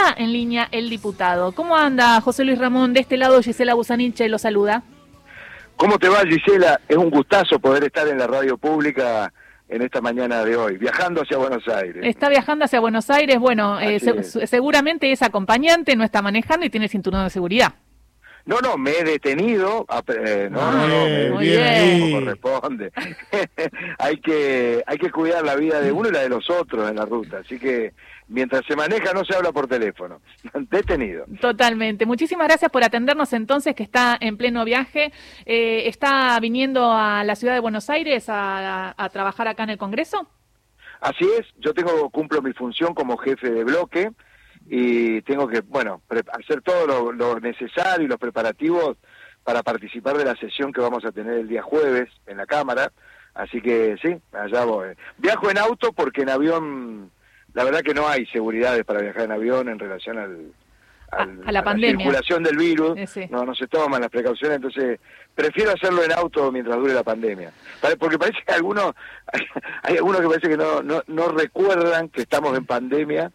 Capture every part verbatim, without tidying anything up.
está en línea el diputado. ¿Cómo anda, José Luis Ramón? De este lado, Gisela Busaniche lo saluda. ¿Cómo te va, Gisela? Es un gustazo poder estar en la radio pública en esta mañana de hoy, viajando hacia Buenos Aires. Está viajando hacia Buenos Aires, bueno, eh, se, es. seguramente es acompañante, no está manejando y tiene cinturón de seguridad. No, no, me he detenido, eh, no, ah, no, no, me muy bien, bien. como corresponde. hay que hay que cuidar la vida de uno y la de los otros en la ruta, así que mientras se maneja no se habla por teléfono. Detenido. Totalmente. Muchísimas gracias por atendernos entonces, que está en pleno viaje. Eh, ¿Está viniendo a la ciudad de Buenos Aires a, a, a trabajar acá en el Congreso? Así es, yo tengo cumplo mi función como jefe de bloque y tengo que, bueno, hacer todo lo, lo necesario y los preparativos para participar de la sesión que vamos a tener el día jueves en la Cámara, así que sí, allá voy. Viajo en auto porque en avión, la verdad que no hay seguridades para viajar en avión en relación al, al, a, a, la, a pandemia. la circulación del virus, sí, sí. no no se toman las precauciones, entonces prefiero hacerlo en auto mientras dure la pandemia, porque parece que algunos, hay, hay algunos que parece que no, no, no recuerdan que estamos en pandemia,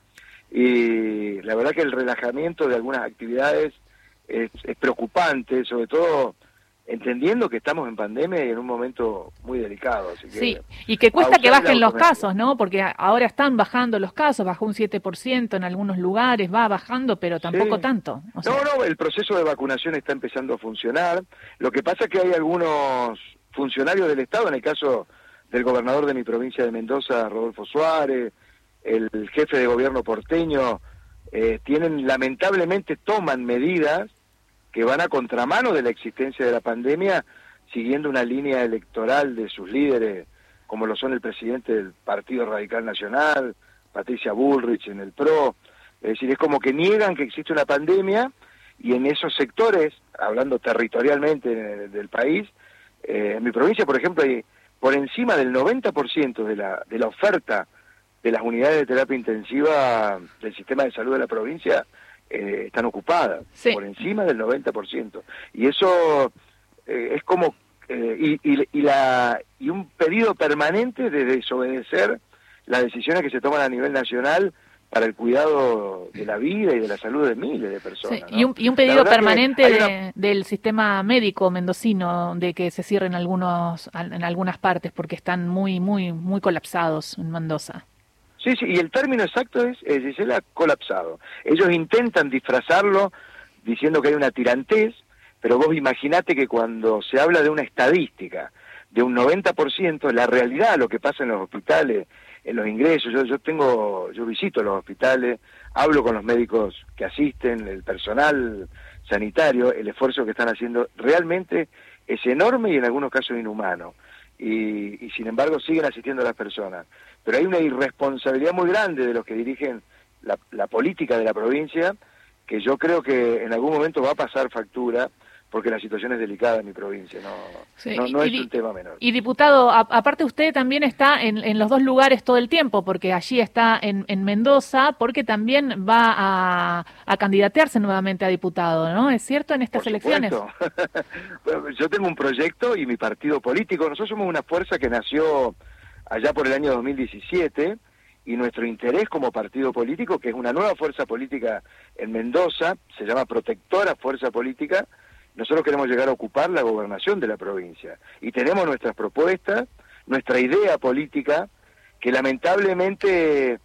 y la verdad que el relajamiento de algunas actividades es, es preocupante, sobre todo entendiendo que estamos en pandemia y en un momento muy delicado. Así que sí, y que cuesta que bajen los casos, ¿no? Porque ahora están bajando los casos, bajó un siete por ciento en algunos lugares, va bajando, pero tampoco sí. tanto. O sea... No, no, el proceso de vacunación está empezando a funcionar. Lo que pasa es que hay algunos funcionarios del Estado, en el caso del gobernador de mi provincia de Mendoza, Rodolfo Suárez, el jefe de gobierno porteño, eh, tienen, lamentablemente toman medidas que van a contramano de la existencia de la pandemia, siguiendo una línea electoral de sus líderes, como lo son el presidente del Partido Radical Nacional, Patricia Bullrich en el P R O. Es decir, es como que niegan que existe una pandemia, y en esos sectores, hablando territorialmente del país, eh, en mi provincia, por ejemplo, hay por encima del noventa por ciento de la, de la oferta de las unidades de terapia intensiva del sistema de salud de la provincia eh, están ocupadas, sí. Por encima del noventa por ciento. Y eso eh, es como, eh, y, y, y, la, y un pedido permanente de desobedecer las decisiones que se toman a nivel nacional para el cuidado de la vida y de la salud de miles de personas. Sí, ¿no? y, un, y un pedido permanente de, una... del sistema médico mendocino de que se cierren algunos en algunas partes porque están muy, muy, muy colapsados en Mendoza. Sí, sí, y el término exacto es, es Gisela, colapsado. Ellos intentan disfrazarlo diciendo que hay una tirantez, pero vos imaginate que cuando se habla de una estadística de un noventa por ciento, la realidad, lo que pasa en los hospitales, en los ingresos, yo, yo tengo, yo visito los hospitales, hablo con los médicos que asisten, el personal sanitario, el esfuerzo que están haciendo realmente es enorme y en algunos casos inhumano. Y, y sin embargo siguen asistiendo a las personas. Pero hay una irresponsabilidad muy grande de los que dirigen la, la política de la provincia, que yo creo que en algún momento va a pasar factura, porque la situación es delicada en mi provincia, no, sí, no, no es un tema menor. Y diputado, a, aparte usted también está en, en los dos lugares todo el tiempo, porque allí está en, en Mendoza, porque también va a, a candidatearse nuevamente a diputado, ¿no? ¿Es cierto en estas Por elecciones? Bueno, yo tengo un proyecto y mi partido político, nosotros somos una fuerza que nació allá por el año dos mil diecisiete, y nuestro interés como partido político, que es una nueva fuerza política en Mendoza, se llama Protectora Fuerza Política. Nosotros queremos llegar a ocupar la gobernación de la provincia y tenemos nuestras propuestas, nuestra idea política, que lamentablemente,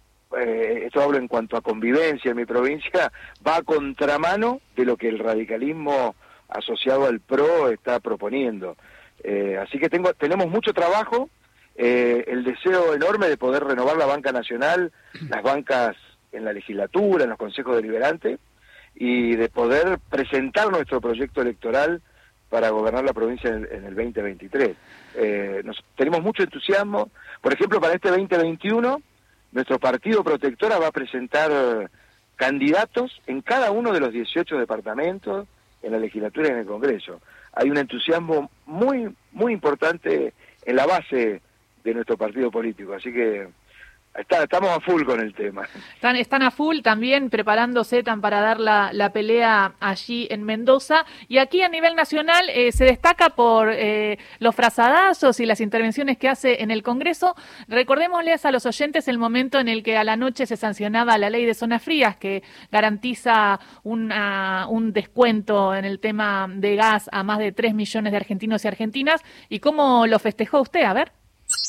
eh, esto hablo en cuanto a convivencia en mi provincia, va a contramano de lo que el radicalismo asociado al P R O está proponiendo. Eh, así que tengo, tenemos mucho trabajo, eh, el deseo enorme de poder renovar la banca nacional, las bancas en la legislatura, en los consejos deliberantes, y de poder presentar nuestro proyecto electoral para gobernar la provincia en el, en el veinte veintitrés. Eh, nos, tenemos mucho entusiasmo. Por ejemplo, para este veinte veintiuno, nuestro partido Protectora va a presentar candidatos en cada uno de los dieciocho departamentos, en la legislatura y en el Congreso. Hay un entusiasmo muy, muy importante en la base de nuestro partido político, así que Está, estamos a full con el tema. Están, están a full también preparándose tan para dar la, la pelea allí en Mendoza. Y aquí a nivel nacional eh, se destaca por eh, los frazadazos y las intervenciones que hace en el Congreso. Recordémosles a los oyentes el momento en el que a la noche se sancionaba la ley de zonas frías que garantiza una, un descuento en el tema de gas a más de tres millones de argentinos y argentinas. ¿Y cómo lo festejó usted? A ver.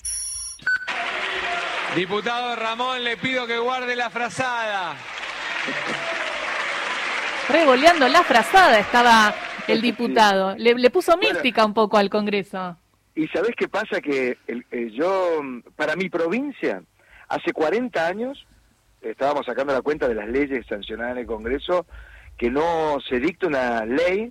Diputado Ramón, le pido que guarde la frazada. Revoleando la frazada estaba el diputado. Le, le puso mística bueno, un poco al Congreso. Y ¿sabés qué pasa? Que el, eh, yo, para mi provincia, hace cuarenta años, estábamos sacando la cuenta de las leyes sancionadas en el Congreso, que no se dicta una ley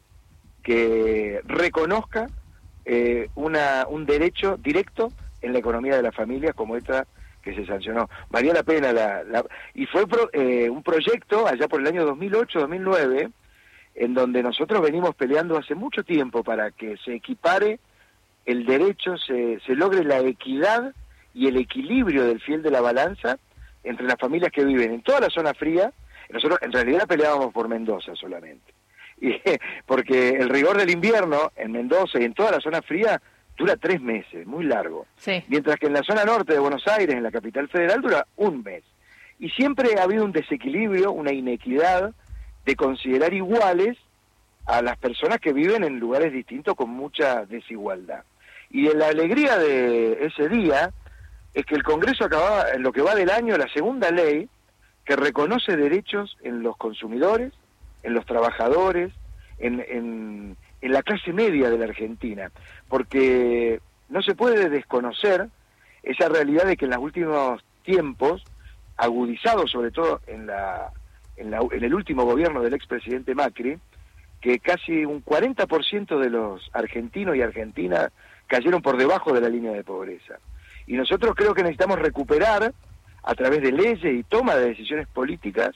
que reconozca eh, una, un derecho directo en la economía de las familias como esta que se sancionó. Valía la pena la... la y fue pro, eh, un proyecto allá por el año dos mil ocho, dos mil nueve, en donde nosotros venimos peleando hace mucho tiempo para que se equipare el derecho, se, se logre la equidad y el equilibrio del fiel de la balanza entre las familias que viven en toda la zona fría. Nosotros en realidad peleábamos por Mendoza solamente. Y, porque el rigor del invierno en Mendoza y en toda la zona fría dura tres meses, muy largo. Sí. Mientras que en la zona norte de Buenos Aires, en la capital federal, dura un mes. Y siempre ha habido un desequilibrio, una inequidad de considerar iguales a las personas que viven en lugares distintos con mucha desigualdad. Y en la alegría de ese día es que el Congreso acababa, en lo que va del año, la segunda ley que reconoce derechos en los consumidores, en los trabajadores, en... en en la clase media de la Argentina, porque no se puede desconocer esa realidad de que en los últimos tiempos, agudizado sobre todo en, la, en, la, en el último gobierno del expresidente Macri, que casi un cuarenta por ciento de los argentinos y argentinas cayeron por debajo de la línea de pobreza. Y nosotros creo que necesitamos recuperar, a través de leyes y toma de decisiones políticas,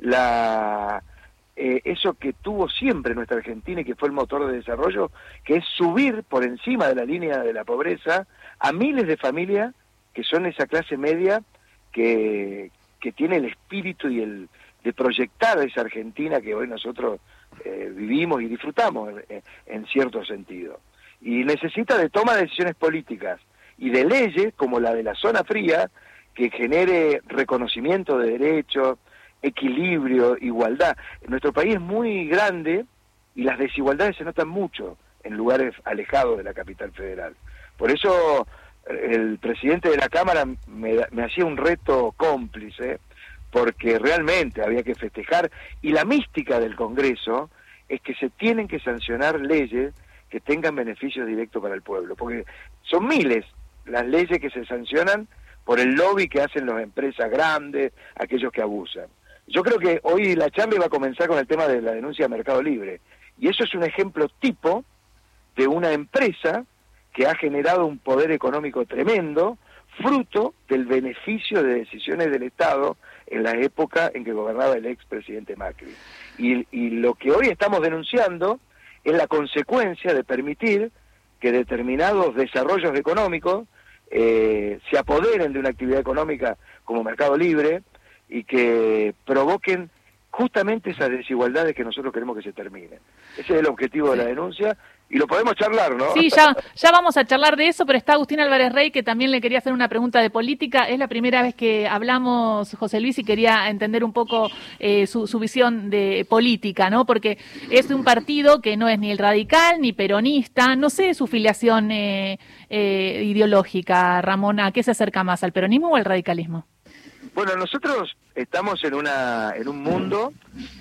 la... Eh, eso que tuvo siempre nuestra Argentina y que fue el motor de desarrollo, que es subir por encima de la línea de la pobreza a miles de familias que son esa clase media que, que tiene el espíritu y el de proyectar esa Argentina que hoy nosotros eh, vivimos y disfrutamos en, en cierto sentido. Y necesita de toma de decisiones políticas y de leyes como la de la zona fría que genere reconocimiento de derechos, equilibrio, igualdad. Nuestro país es muy grande y las desigualdades se notan mucho en lugares alejados de la capital federal. Por eso el presidente de la Cámara me, me hacía un reto cómplice, porque realmente había que festejar, y la mística del Congreso es que se tienen que sancionar leyes que tengan beneficios directos para el pueblo, porque son miles las leyes que se sancionan por el lobby que hacen las empresas grandes, aquellos que abusan. Yo creo que hoy la charla iba a comenzar con el tema de la denuncia de Mercado Libre, y eso es un ejemplo tipo de una empresa que ha generado un poder económico tremendo, fruto del beneficio de decisiones del Estado en la época en que gobernaba el expresidente Macri. Y, y lo que hoy estamos denunciando es la consecuencia de permitir que determinados desarrollos económicos eh, se apoderen de una actividad económica como Mercado Libre, y que provoquen justamente esas desigualdades que nosotros queremos que se terminen. Ese es el objetivo de la denuncia, y lo podemos charlar, ¿no? Sí, ya, ya vamos a charlar de eso, pero está Agustín Álvarez Rey, que también le quería hacer una pregunta de política. Es la primera vez que hablamos, José Luis, y quería entender un poco eh, su, su visión de política, ¿no? Porque es un partido que no es ni el radical ni peronista. No sé su filiación eh, eh, ideológica, Ramón. ¿A qué se acerca más, al peronismo o al radicalismo? Bueno, nosotros estamos en una en un mundo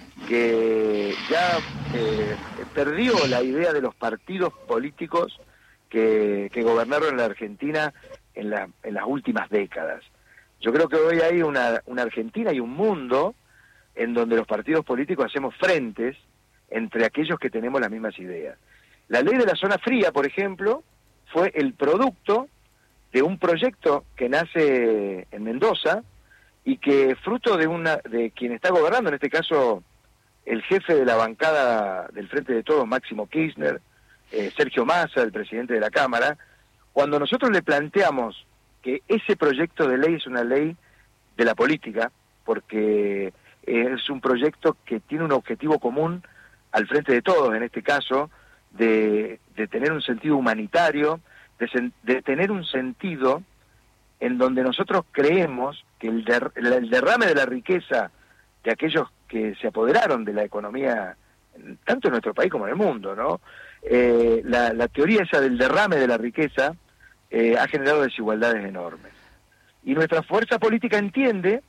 que ya eh, perdió la idea de los partidos políticos que, que gobernaron en la Argentina en, la, en las últimas décadas. Yo creo que hoy hay una, una Argentina y un mundo en donde los partidos políticos hacemos frentes entre aquellos que tenemos las mismas ideas. La ley de la zona fría, por ejemplo, fue el producto de un proyecto que nace en Mendoza, y que fruto de una de quien está gobernando, en este caso el jefe de la bancada del Frente de Todos, Máximo Kirchner, eh, Sergio Massa, el presidente de la Cámara, cuando nosotros le planteamos que ese proyecto de ley es una ley de la política, porque es un proyecto que tiene un objetivo común al frente de todos, en este caso, de, de tener un sentido humanitario, de, sen, de tener un sentido en donde nosotros creemos que el, der, el derrame de la riqueza de aquellos que se apoderaron de la economía, tanto en nuestro país como en el mundo, ¿no? Eh, la, la teoría esa del derrame de la riqueza eh, ha generado desigualdades enormes. Y nuestra fuerza política entiende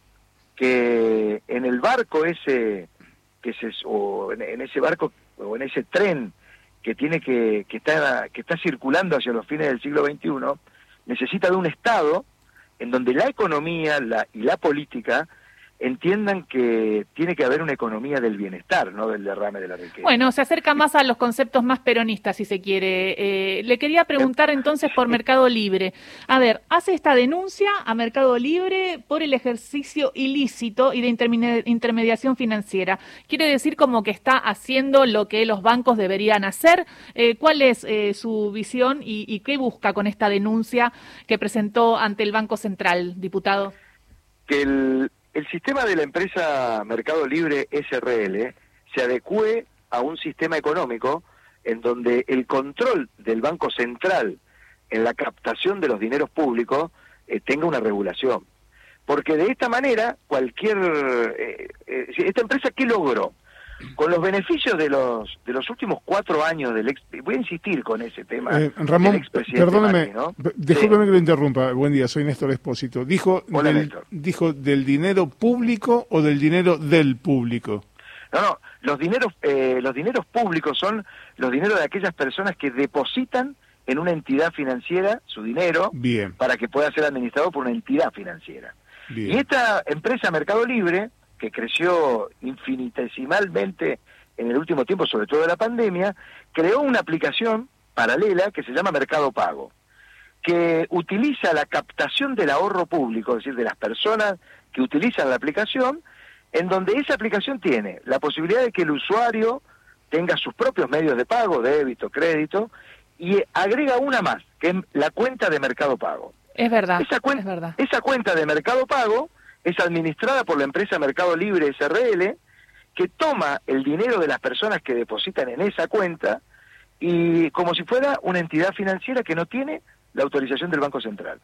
que en el barco ese, que se, o en, en ese barco, o en ese tren que tiene que, que está, que está circulando hacia los fines del siglo veintiuno, necesita de un Estado en donde la economía la, y la política entiendan que tiene que haber una economía del bienestar, no del derrame de la riqueza. Bueno, se acerca más a los conceptos más peronistas, si se quiere. Eh, le quería preguntar entonces por Mercado Libre. A ver, hace esta denuncia a Mercado Libre por el ejercicio ilícito y de interme- intermediación financiera. ¿Quiere decir como que está haciendo lo que los bancos deberían hacer? Eh, ¿Cuál es eh, su visión y, y qué busca con esta denuncia que presentó ante el Banco Central, diputado? Que el... El sistema de la empresa Mercado Libre S R L se adecue a un sistema económico en donde el control del Banco Central en la captación de los dineros públicos eh, tenga una regulación. Porque de esta manera, cualquier... Eh, eh, ¿esta empresa qué logró? Con los beneficios de los de los últimos cuatro años del ex... Voy a insistir con ese tema. Eh, Ramón, perdóneme, ¿no? discúlpeme sí. que lo interrumpa. Buen día, soy Néstor Espósito. Dijo, Hola, del, Néstor. ¿Dijo del dinero público o del dinero del público? No, no, los dineros, eh, los dineros públicos son los dineros de aquellas personas que depositan en una entidad financiera su dinero. Bien. Para que pueda ser administrado por una entidad financiera. Bien. Y esta empresa Mercado Libre, que creció infinitesimalmente en el último tiempo, sobre todo de la pandemia, creó una aplicación paralela que se llama Mercado Pago, que utiliza la captación del ahorro público, es decir, de las personas que utilizan la aplicación, en donde esa aplicación tiene la posibilidad de que el usuario tenga sus propios medios de pago, débito, crédito, y agrega una más, que es la cuenta de Mercado Pago. Es verdad, esa cuen- es verdad. Esa cuenta de Mercado Pago es administrada por la empresa Mercado Libre S R L, que toma el dinero de las personas que depositan en esa cuenta y como si fuera una entidad financiera que no tiene la autorización del Banco Central.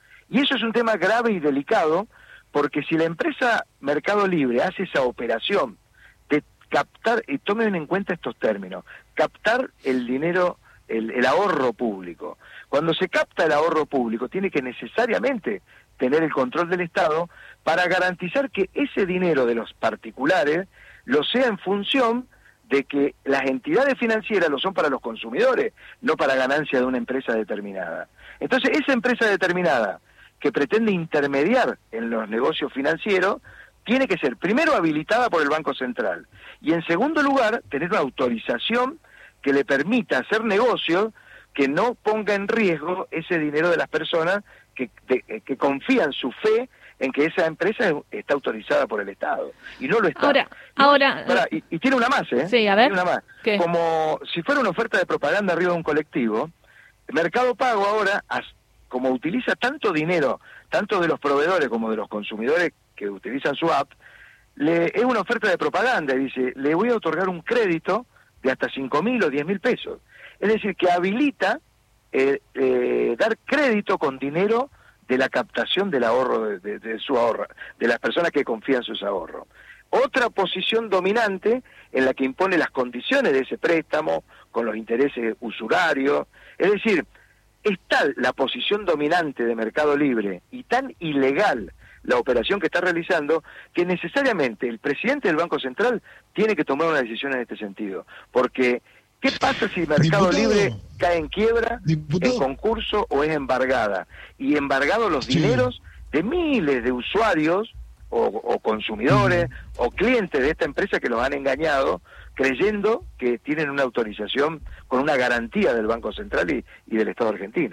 Y eso es un tema grave y delicado, porque si la empresa Mercado Libre hace esa operación de captar, y tomen en cuenta estos términos, captar el dinero, el, el ahorro público. Cuando se capta el ahorro público, tiene que necesariamente tener el control del Estado para garantizar que ese dinero de los particulares lo sea en función de que las entidades financieras lo son para los consumidores, no para ganancia de una empresa determinada. Entonces, esa empresa determinada que pretende intermediar en los negocios financieros, tiene que ser primero habilitada por el Banco Central y en segundo lugar tener una autorización que le permita hacer negocios que no ponga en riesgo ese dinero de las personas que, de, que confían su fe en que esa empresa está autorizada por el Estado, y no lo está. Ahora, y, ahora... Para, y, y tiene una más, ¿eh? Sí, a ver. Tiene una más. ¿Qué? Como si fuera una oferta de propaganda arriba de un colectivo, Mercado Pago ahora, como utiliza tanto dinero, tanto de los proveedores como de los consumidores que utilizan su app, le, es una oferta de propaganda, y dice, le voy a otorgar un crédito de hasta cinco mil o diez mil pesos. Es decir, que habilita eh, eh, dar crédito con dinero de la captación del ahorro, de, de, de su ahorro, de las personas que confían sus ahorros. Otra posición dominante en la que impone las condiciones de ese préstamo, con los intereses usurarios. Es decir, es tal la posición dominante de Mercado Libre y tan ilegal la operación que está realizando, que necesariamente el presidente del Banco Central tiene que tomar una decisión en este sentido. Porque, ¿qué pasa si Mercado Diputado, Libre cae en quiebra, diputado. en concurso o es embargada? Y embargados los Sí. dineros de miles de usuarios o, o consumidores uh-huh. o clientes de esta empresa que los han engañado creyendo que tienen una autorización con una garantía del Banco Central y, y del Estado argentino.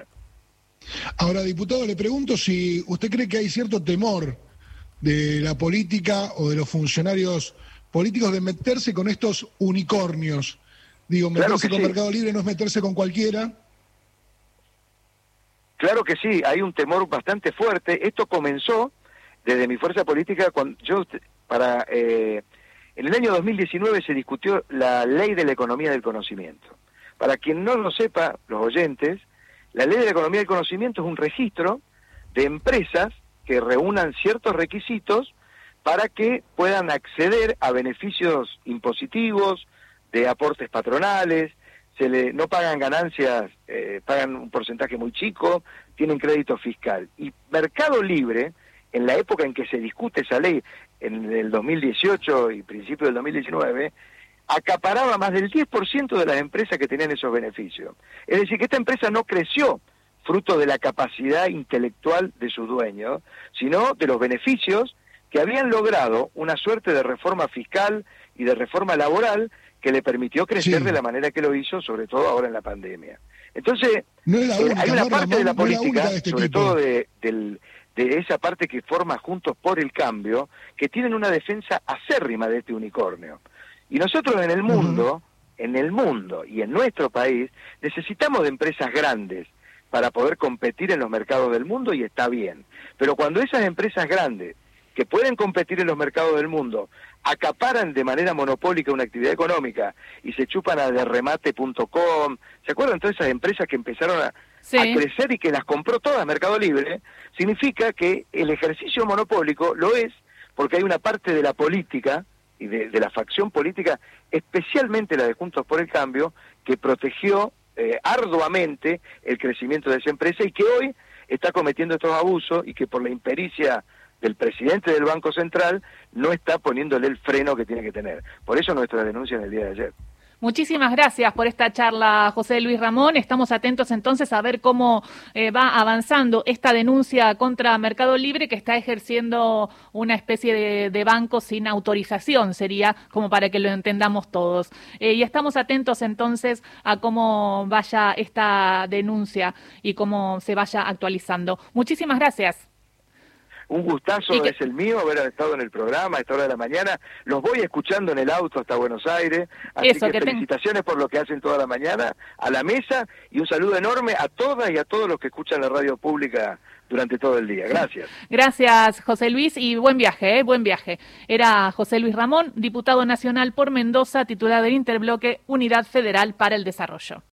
Ahora, diputado, le pregunto si usted cree que hay cierto temor de la política o de los funcionarios políticos de meterse con estos unicornios. Digo, meterse Claro con sí. Mercado Libre no es meterse con cualquiera. Claro que sí, hay un temor bastante fuerte. Esto comenzó desde mi fuerza política, cuando yo para eh, en el año dos mil diecinueve se discutió la ley de la economía del conocimiento. Para quien no lo sepa, los oyentes, la ley de la economía del conocimiento es un registro de empresas que reúnan ciertos requisitos para que puedan acceder a beneficios impositivos, de aportes patronales, se le, no pagan ganancias, eh, pagan un porcentaje muy chico, tienen crédito fiscal. Y Mercado Libre, en la época en que se discute esa ley, en el dos mil dieciocho y principio del dos mil diecinueve, acaparaba más del diez por ciento de las empresas que tenían esos beneficios. Es decir, que esta empresa no creció fruto de la capacidad intelectual de sus dueños, sino de los beneficios que habían logrado una suerte de reforma fiscal y de reforma laboral que le permitió crecer Sí. de la manera que lo hizo, sobre todo ahora en la pandemia. Entonces, No es la eh, única, hay una ¿no, parte Ramón? de la No es la política, única de este sobre tipo. todo de, del, de esa parte que forma Juntos por el Cambio, que tienen una defensa acérrima de este unicornio. Y nosotros en el mundo, en el mundo y en nuestro país, necesitamos de empresas grandes para poder competir en los mercados del mundo, y está bien. Pero cuando esas empresas grandes, que pueden competir en los mercados del mundo, acaparan de manera monopólica una actividad económica y se chupan a derremate punto com, ¿se acuerdan todas esas empresas que empezaron a, Sí. a crecer y que las compró todas Mercado Libre? Significa que el ejercicio monopólico lo es porque hay una parte de la política y de, de la facción política, especialmente la de Juntos por el Cambio, que protegió eh, arduamente el crecimiento de esa empresa y que hoy está cometiendo estos abusos y que por la impericia del presidente del Banco Central no está poniéndole el freno que tiene que tener. Por eso nuestra denuncia en el día de ayer. Muchísimas gracias por esta charla, José Luis Ramón. Estamos atentos entonces a ver cómo eh, va avanzando esta denuncia contra Mercado Libre, que está ejerciendo una especie de, de banco sin autorización, sería como para que lo entendamos todos. Eh, y estamos atentos entonces a cómo vaya esta denuncia y cómo se vaya actualizando. Muchísimas gracias. Un gustazo Y que- es el mío haber estado en el programa a esta hora de la mañana. Los voy escuchando en el auto hasta Buenos Aires. Así Eso, que, que ten- felicitaciones por lo que hacen toda la mañana a la mesa, y un saludo enorme a todas y a todos los que escuchan la radio pública durante todo el día. Gracias. Gracias, José Luis, y buen viaje, ¿eh? Buen viaje. Era José Luis Ramón, diputado nacional por Mendoza, titular del Interbloque Unidad Federal para el Desarrollo.